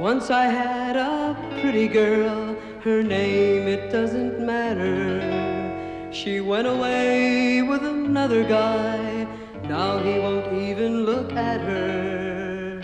Once I had a pretty girl, her name it doesn't matter. She went away with another guy, now he won't even look at her.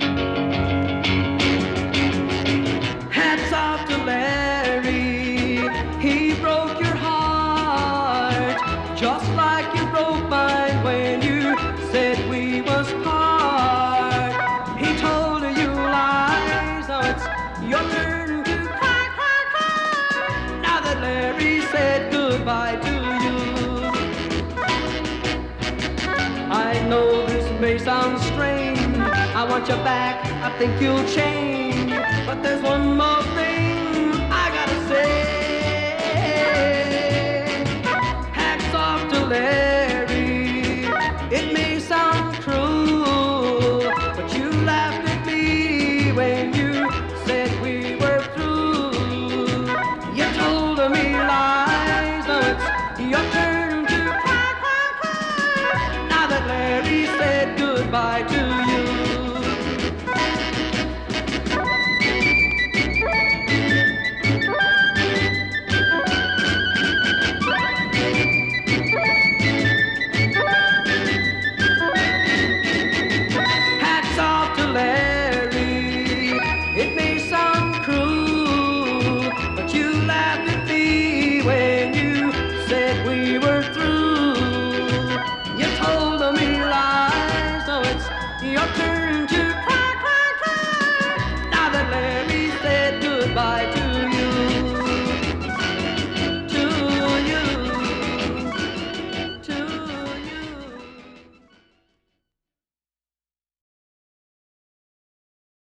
Hats off to Larry, he broke your heart, just like you broke mine when you said we must part. He told you lies, now it's your turn to cry, cry, cry. Now that Larry said goodbye to you, I know this may sound strange, I want you back, I think you'll change, but there's one more thing